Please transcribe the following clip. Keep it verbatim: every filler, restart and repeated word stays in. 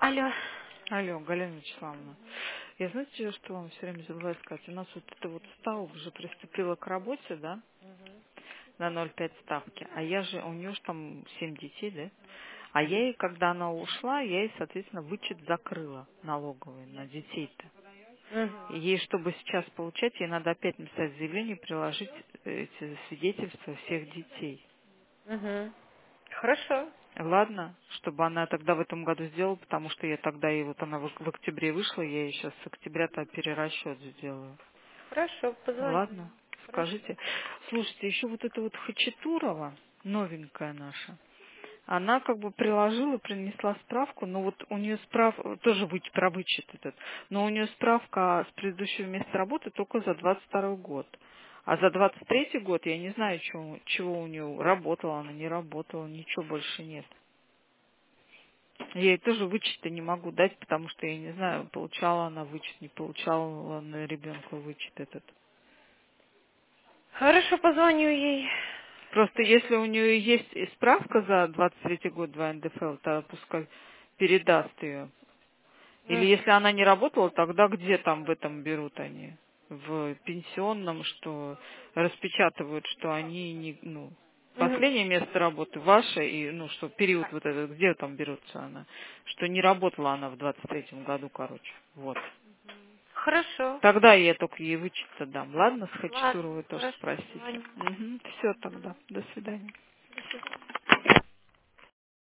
Алло. Алло, Галина Вячеславовна, я знаете, что вам все время забыла сказать? У нас вот эта вот ставка уже приступила к работе, да, на ноль пять ставки, а я же, у нее же там семь детей, да, а я ей, когда она ушла, я ей, соответственно, вычет закрыла налоговый на детей-то. Мгм. И ей, чтобы сейчас получать, ей надо опять написать заявление, приложить эти свидетельства всех детей. Мгм. Хорошо. Ладно, чтобы она тогда в этом году сделала, потому что я тогда, и вот она в в октябре вышла, я ей сейчас с октября-то перерасчет сделаю. Хорошо, позвоню. Ладно, Хорошо. скажите. Слушайте, еще вот эта вот Хачатурова, новенькая наша, она как бы приложила, принесла справку, но вот у нее справка, тоже вы- про вычет этот, но у нее справка с предыдущего места работы только за двадцать второй год. А за двадцать третий год я не знаю, чего, чего у нее, работала она, не работала, ничего больше нет. Я ей тоже вычет-то не могу дать, потому что я не знаю, получала она вычет, не получала она ребенка вычет этот. Хорошо, позвоню ей. Просто если у нее есть и справка за двадцать третий год два эн дэ эф эл, то пускай передаст ее. Или Мгм. если она не работала, тогда где там в этом берут они? В пенсионном, что распечатывают, что они не, ну, Мгм. последнее место работы ваше, и, ну, что период вот этот, где там берется она? Что не работала она в двадцать третьем году, короче. Вот. Хорошо. Тогда я только ей вычет дам. Ладно, с Ладно, Хачатуровой тоже хорошо, спросите. позвоню. Угу. Все тогда. До свидания.